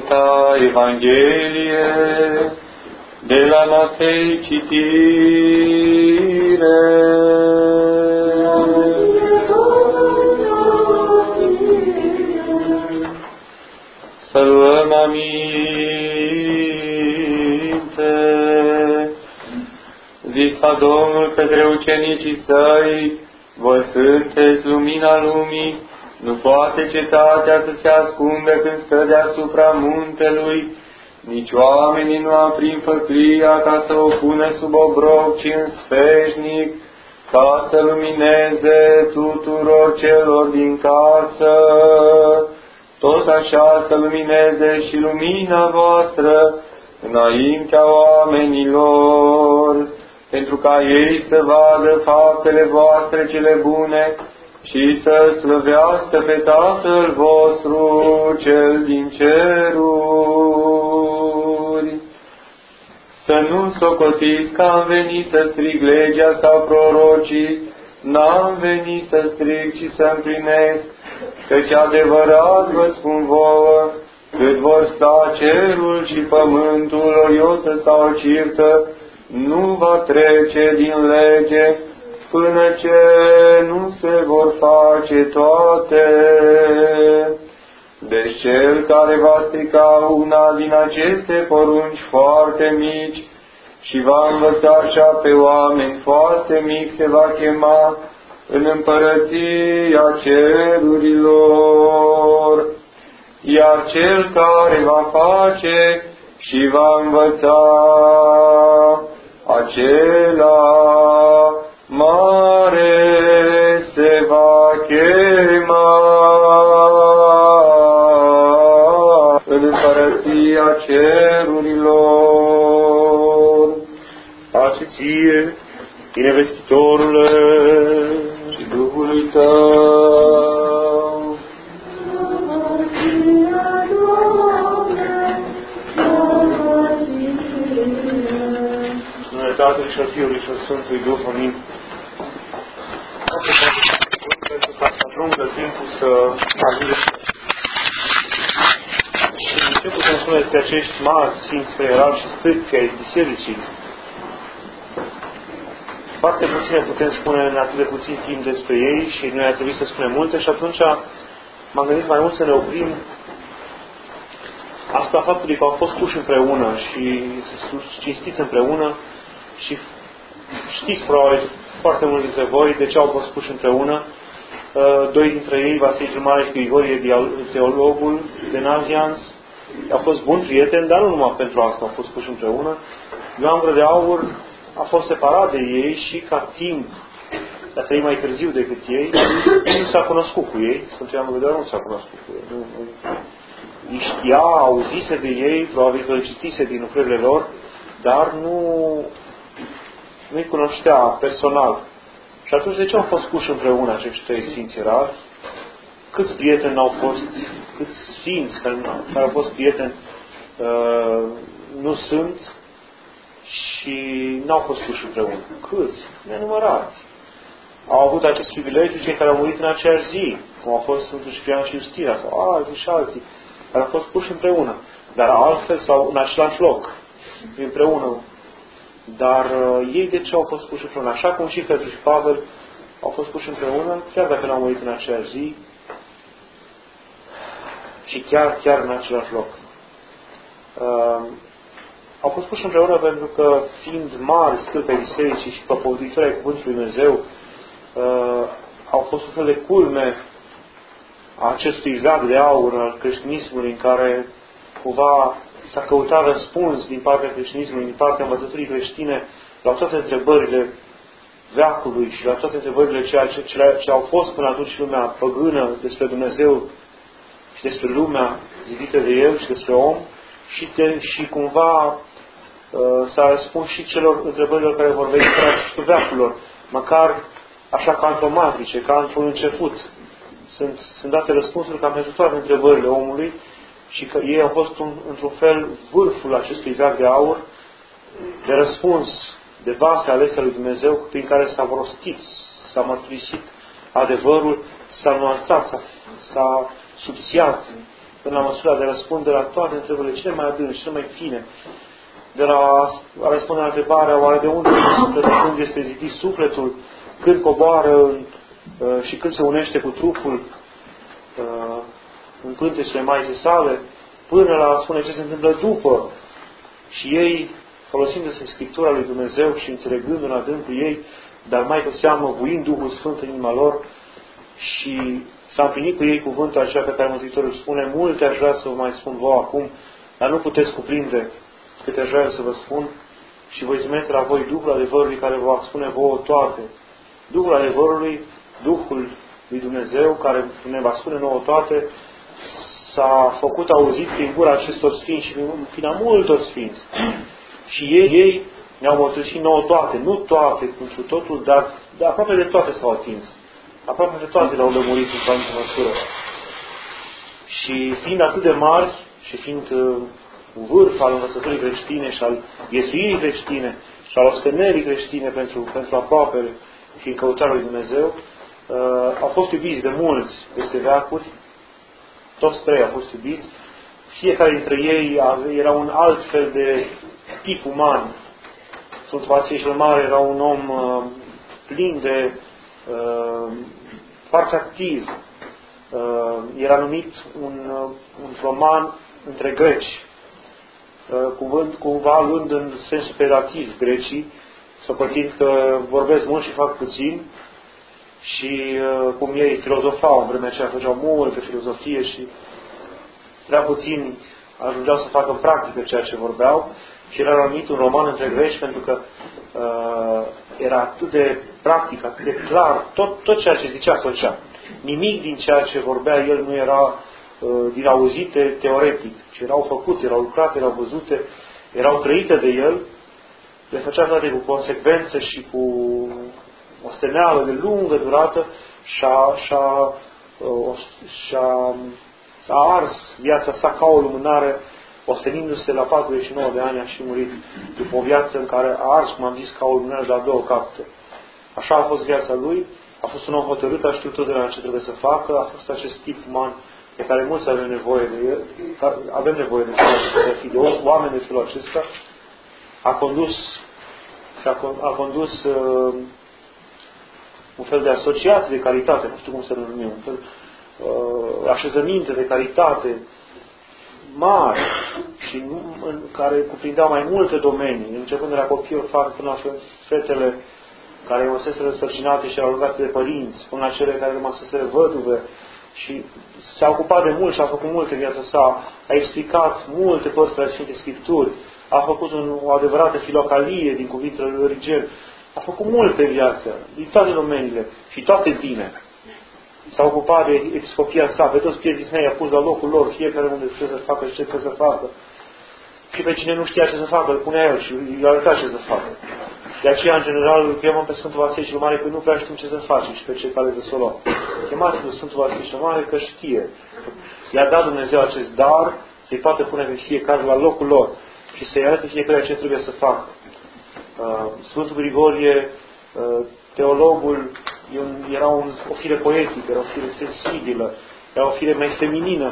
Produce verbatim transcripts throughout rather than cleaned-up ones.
Sfânta Evanghelie de la Matei citire. Să luăm aminte. Zisa Domnul către ucenicii săi: voi sunteți lumina lumii. Nu poate cetatea să se ascundă când stă deasupra muntelui, nici oamenii nu aprind făclia ca să o pună sub obrov, ci în sfeșnic, ca să lumineze tuturor celor din casă. Tot așa să lumineze și lumina voastră înaintea oamenilor, pentru ca ei să vadă faptele voastre cele bune și să slăvească pe Tatăl vostru cel din ceruri. Să nu socotiți că am venit să strig legea sau prorocii, n-am venit să strig, ci să împlinesc, căci adevărat vă spun vouă, cât vor sta cerul și pământul, o iotă sau o cirtă, nu va trece din lege, până ce nu se vor face toate. Deci cel care va strica una din aceste porunci foarte mici și va învăța așa pe oameni foarte mici, se va chema în împărăția cerurilor. Iar cel care va face și va învăța, acela mare se va chema în împărăția cerurilor. Pace ție, binevestitorule, și Duhului tău. Numele Tatălui și al Fiului și al Sfântului Duh, amin. Pentru că ajungă timpul să ajungă. Și ce putem spune despre acești mari sfinți preerali și stâlpi ai bisericii? Foarte puține putem spune în atât de puțin timp despre ei și noi ar trebui să spunem multe și atunci m-am gândit mai mult să ne oprim asupra faptului că au fost puși împreună și cinstiți împreună și știți probabil foarte mulți dintre voi de ce au fost puși împreună. Doi dintre ei, Vasile cel Mare și Grigorie, teologul de Nazianz, au fost buni prieteni, dar nu numai pentru asta au fost puși împreună. Ioan Gură de Aur a fost separat de ei și ca timp, a trăit mai târziu decât ei, nu s-a cunoscut cu ei. Sfântul Ioan Gură de Aur nu s-a cunoscut cu ei. Nu, nu. Îi știa, auzise de ei, probabil că îl citise din lucrările lor, dar nu nu-i cunoștea personal. Și atunci de ce au fost puși împreună acești trei sfinți erari? Câți prieteni au fost, câți sfinți care, care au fost prieteni uh, nu sunt și n-au fost puși împreună? Câți? Nenumărați. Au avut acest privilegiu cei care au murit în aceeași zi, cum au fost Sfântul Ciprian și Justina, sau alții și alții, care au fost puși împreună, dar altfel sau în același loc, împreună. Dar uh, ei de ce au fost puși împreună? Așa cum și Petru și Pavel au fost puși împreună, chiar dacă n-au murit în aceeași zi și chiar, chiar în același loc. Uh, au fost puși împreună pentru că, fiind mari stâlpi ai bisericii și propovăduitori ai Cuvântului Dumnezeu, uh, au fost un fel de culme a acestui veac de aur al creștinismului, în care cumva s-a căutat răspuns din partea creștinismului, din partea învățăturii creștine, la toate întrebările veacului și la toate întrebările ceea ce, ce, ce au fost până atunci lumea păgână despre Dumnezeu și despre lumea zidită de El și despre om și, de, și cumva uh, s-a răspuns și celor întrebărilor care vor veni pe acestul veacurilor, măcar așa ca într-o matrice, ca într-un început. Sunt, sunt date răspunsuri cam pentru toate întrebările omului și că ei au fost un, într-un fel vârful acestui veac de aur de răspuns, de vase alese lui Dumnezeu prin care s-a rostit, s-a mărturisit adevărul, s-a nuanțat, s-a, s-a subțiat până la măsura de a răspunde la toate întrebările cele mai adânci, cele mai fine, de la a răspunde la întrebarea oare de unde este sufletul, când este zidit sufletul, când coboară în, uh, și când se unește cu trupul uh, în pântecele Maicii sale, până la a spune ce se întâmplă după. Și ei, folosindu-se Scriptura lui Dumnezeu și înțelegând în adâncul ei, dar mai cu seamă, voind Duhul Sfânt în inima lor, și s-a împlinit cu ei cuvântul așa pe care Mântuitorul spune: multe aș vrea să vă mai spun vouă acum, dar nu puteți cuprinde câte aș vrea să vă spun, și voi trimite la voi Duhul adevărului care vă va spune vouă toate. Duhul adevărului, Duhul lui Dumnezeu care ne va spune nouă toate, s-a făcut auzit prin gura acestor sfinți și prin fina multor sfinți. Și ei, ei ne-au mărturisit nouă toate, nu toate pentru totul, dar de aproape de toate s-au atins. Aproape de toate le-au lămurit în toată măsură. Și fiind atât de mari și fiind uh, un vârf al învățăturii creștine și al viețuirii creștine și al ostenerii creștine pentru, pentru aproapele și în căutarea lui Dumnezeu, uh, au fost iubiți de mulți peste veacuri. Toți trei au fost iubiți. Fiecare dintre ei era un alt fel de tip uman. Sfântul Vasile cel Mare era un om uh, plin de uh, foarte activ. Uh, era numit un, uh, un roman între greci. Uh, cuvânt, cumva luând în sensul pedativ grecii, socotind că vorbesc mult și fac puțin, și uh, cum ei filozofau în vremea aceea, făceau multă filozofie și prea puțini ajungeau să facă în practică ceea ce vorbeau, și era numit un roman între greci pentru că uh, era atât de practic, atât de clar, tot, tot ceea ce zicea făcea. Nimic din ceea ce vorbea el nu era uh, din auzite teoretic, ci erau făcute, erau lucrate, erau văzute, erau trăite de el, le făcea toate cu consecvență și cu o steneală de lungă durată și-a, și-a, și-a, s-a ars viața sa ca o lumânare, ostenindu-se la patruzeci și nouă de ani, a și murit după o viață în care a ars, cum am zis, ca o lumânare de la două capete. Așa a fost viața lui, a fost un om hotărât, a știut totdeauna ce trebuie să facă, a fost acest tip uman pe care mulți avem nevoie de el, avem nevoie de felul fi de oameni de felul acesta. A condus, a, a condus uh, un fel de asociație de caritate, nu știu cum să numim, un fel uh, așezăminte de caritate mari și în care cuprindeau mai multe domenii, începând de la copii orfani până la fetele care rămăseseră însărcinate și erau rugate de părinți, până la cele care rămăseseră văduve, și s-a ocupat de mult și a făcut multe în viața sa, a explicat multe părți ale Sfintei Scripturi, a făcut un, o adevărată filocalie din cuvintele lui Origen, a făcut multe în viață, din toate domeniile și toate bine. S-a ocupat de episcopia sa, pe toți prietenii mei i-a pus la locul lor, fiecare unde ce să facă și ce trebuie să facă. Și pe cine nu știa ce să facă, îl punea el și îi arăta ce să facă. De aceea, în general, îl chemăm pe Sfântul Vasile cel Mare, că nu prea știm ce să facem și pe ce cale să o luăm. Chemați-l Sfântul Vasile cel Mare că știe. I-a dat Dumnezeu acest dar să-i poate pune pe fiecare la locul lor și să-i arate fiecare ce trebuie să facă. Sfântul Grigorie, teologul, era un, o fire poetică, era o fire sensibilă, era o fire mai feminină.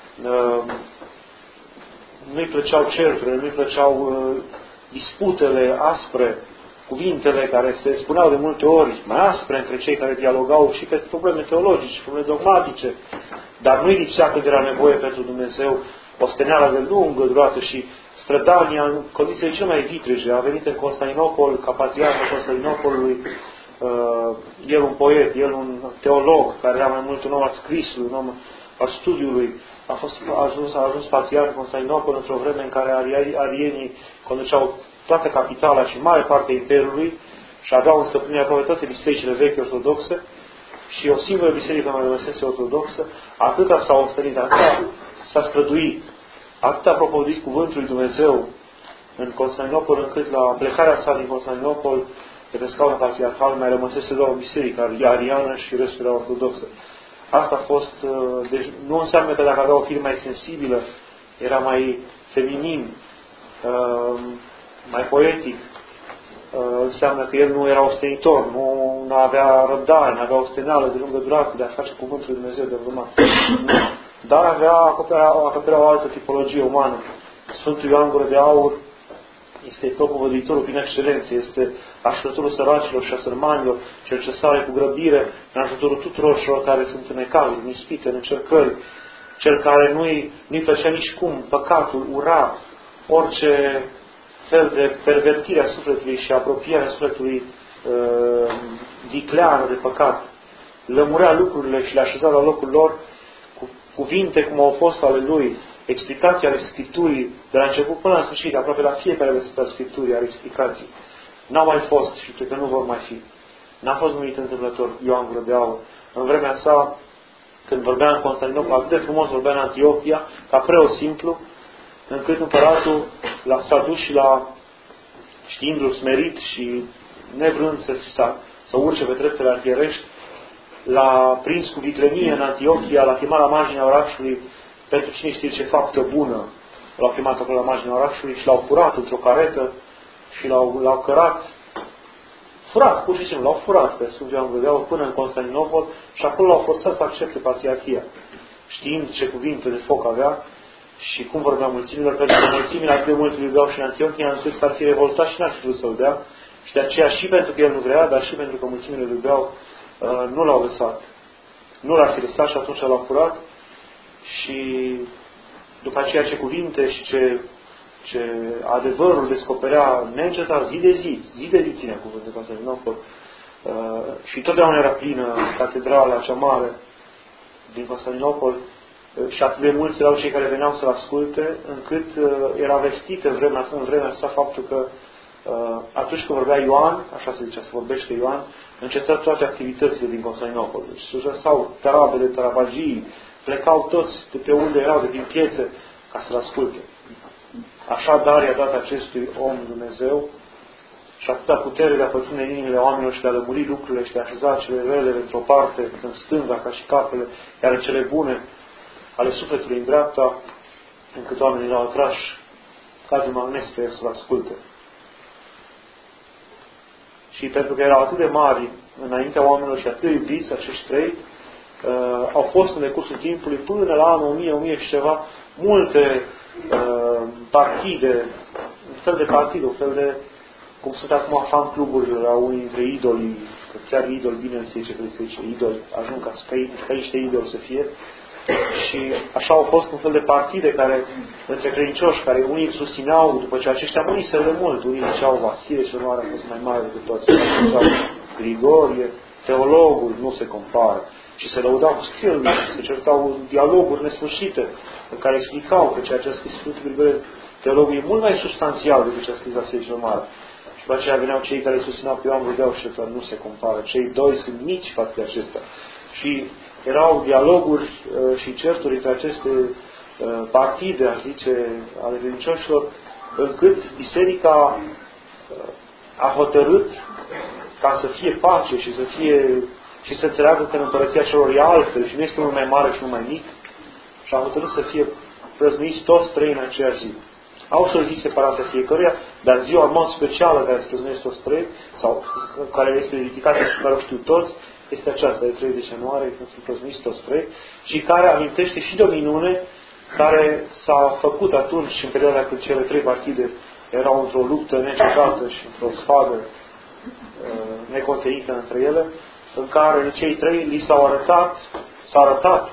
Nu-i plăceau certurile, nu-i plăceau disputele aspre, cuvintele care se spuneau de multe ori mai aspre între cei care dialogau și pe probleme teologice, probleme dogmatice, dar nu-i lipsea când era nevoie pentru Dumnezeu o steneală de lungă durată și strădania în condițiile cele mai vitrege. A venit în Constantinopol, ca patriarh al Constantinopolului, uh, el un poet, el un teolog, care era mai mult un om al scrisului, un om al studiului. A, fost, a, ajuns, a ajuns patriarh în Constantinopol într-o vreme în care arienii conduceau toată capitala și mare parte a Imperiului și aveau în stăpânire aproape toate bisericile vechi ortodoxe și o singură biserică mai rămăsese ortodoxă. Atâta s-a ostenit, atâta s-a străduit, atât a propovăduit cuvântul lui Dumnezeu în Constantinopol, încât la plecarea sa din Constantinopol, de pe scaunul patriarhal, mai rămăsese doar o biserică ariană și restul era ortodoxă. Asta a fost, deci nu înseamnă că dacă avea o fire mai sensibilă, era mai feminin, mai poetic, înseamnă că el nu era ostenitor, nu avea răbdare, nu avea o steneală de lungă durată de a face cuvântul lui Dumnezeu de urmat. dar avea acoperea, acoperea o altă tipologie umană. Sfântul Ioan Gură de Aur este propovăduitorul prin excelență, este ajutorul săracilor și a sărmanilor, cel ce sare cu grăbire în ajutorul tuturor celor care sunt în ecaluri, în ispite, în încercări, cel care nu-i, nu-i plăcea nici cum păcatul, ura, orice fel de pervertire a sufletului și apropierea sufletului uh, vicleană de păcat. Lămurea lucrurile și le așeza la locul lor cu cuvinte cum au fost ale lui, explicații ale Scripturii, de la început până la sfârșit, aproape la fiecare verset al Scripturii are explicații. N-au mai fost și cred că nu vor mai fi. N-a fost numit întâmplător Ioan Gură de Aur. În vremea sa, când vorbea în Constantinopol, atât de frumos vorbea în Antiochia, ca preot simplu, încât împăratul s-a dus și la știindu-l smerit și nevrând să, să, să urce pe treptele arhierești, l-a prins cu viclenie în Antiochia, l-a chemat la marginea orașului pentru cine știe ce faptă bună. L-au chemat acolo la marginea orașului și l-au furat într-o caretă și l-au, l-au cărat. Furat, pur și simplu, l-au furat pe Sfântul Ioan Gură de Aur până în Constantinopol și acolo l-au forțat să accepte patriarhia. Știind ce cuvinte de foc avea și cum vorbea mulțimilor, pentru că mulțimile atât de mult îl iubeau și în Antiochia, încât s-ar fi revoltat și n-ar fi vrut să-l dea. Și de aceea și pentru că el nu vrea, dar și pentru că mulțimile îl iubeau, nu l-au lăsat. Nu l-ar fi lăsat și atunci l-au furat. Și după aceea ce cuvinte și ce, ce adevărul descoperea neîncetat zi de zi, zi de zi ținea cuvântul de Constantinopol. Uh, și totdeauna era plină catedrala cea mare din Constantinopol uh, și atât de mulți erau cei care veneau să-l asculte, încât uh, era vestită vremea, în vremea asta faptul că uh, atunci când vorbea Ioan, așa se zicea, se vorbește Ioan, încetau toate activitățile din Constantinopol. Deci se lăsau tarabele, tarabagii, plecau toți de pe unde erau, de din piețe, ca să-l asculte. Așa dar i-a dat acestui om Dumnezeu și atâta putere de a pătrunde în inimile oamenilor și de a lămuri lucrurile și de a așeza cele rele într-o parte, în stânga, ca și capele, iar în cele bune ale sufletului în dreapta, încât oamenii l-au atrași ca de magnet pe el să-l asculte. Și pentru că erau atât de mari înaintea oamenilor și atât de iubiți acești trei, Uh, au fost în decursul timpului până la anul o mie, o mie și ceva, multe uh, partide, un fel de partide, un fel de, cum sunt acum fan cluburile la unii dintre idolii, că chiar idol, bine se zice, că se zice idol, ajung ca, ca niște idoli să fie. Și așa au fost un fel de partide care, între credincioși, care unii susțineau, după ce aceștia muriseră de mult, unii ziceau Vasile cel Mare a fost mai mare decât toți, ziceau Grigorie, teologul nu se compară. Și se lăudau cu stilul, se certau dialoguri nesfârșite, în care explicau că ceea ce a scris Sfântul Grigorie, teologul e mult mai substanțial decât ce a scris Vasile cel Mare. Și după aceea veneau cei care susțineau pe Ioan Gură de Aur și că nu se compară. Cei doi sunt mici față de acestea. Și erau dialoguri uh, și certuri între aceste uh, partide, aș zice, ale credincioșilor, încât biserica uh, a hotărât ca să fie pace și să fie și să înțeleagă că în împărăția celor e altfel și nu este unul mai mare și unul mai mic, și a hotărât să fie prăznuiți toți trei în aceeași zi. Au și o zi separată fiecăruia, dar ziua în mod specială care se prăznuiesc toți trei, sau care este ridicată și care o știu toți, este aceasta de treizeci ianuarie, când sunt prăznuiți toți trei, și care amintește și de o minune care s-a făcut atunci, în perioada când cele trei partide erau într-o luptă necetată și într-o sfadă uh, necontenită între ele, în care cei trei li s-au arătat, s-au arătat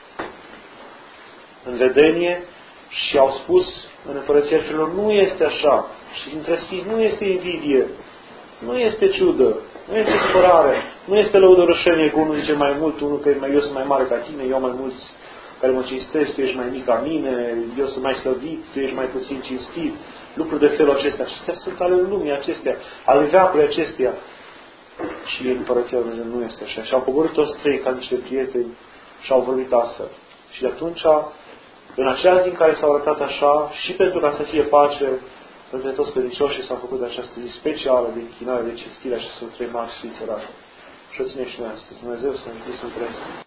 în vedenie și au spus în împărăția celor, nu este așa. Și între sfinți nu este invidie, nu este ciudă, nu este supărare, nu este lăudărășenie că unul zice mai mult, unul că eu sunt mai mare ca tine, eu mai mulți care mă cinstesc, tu ești mai mic ca mine, eu sunt mai slăvit, tu ești mai puțin cinstit. Lucruri de felul acesta. Acestea sunt ale lumii acestea, ale veacului acestea. Și în împărăția Lui Dumnezeu nu este așa. Și au coborât toți trei ca niște prieteni și au vorbit astfel. Și de atunci, în acea zi în care s-au arătat așa, și pentru ca să fie pace între toți credincioșii, s-a făcut această zi specială de închinare, de cinstire a acestor trei mari sfinți orașe. Și o ține și noi astăzi. Dumnezeu să ne să